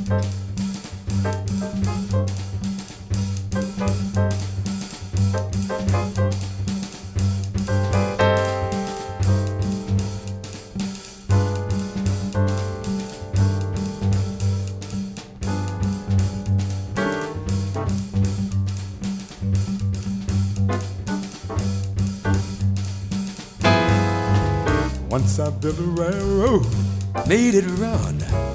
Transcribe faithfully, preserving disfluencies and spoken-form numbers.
Once I built a railroad, made it run.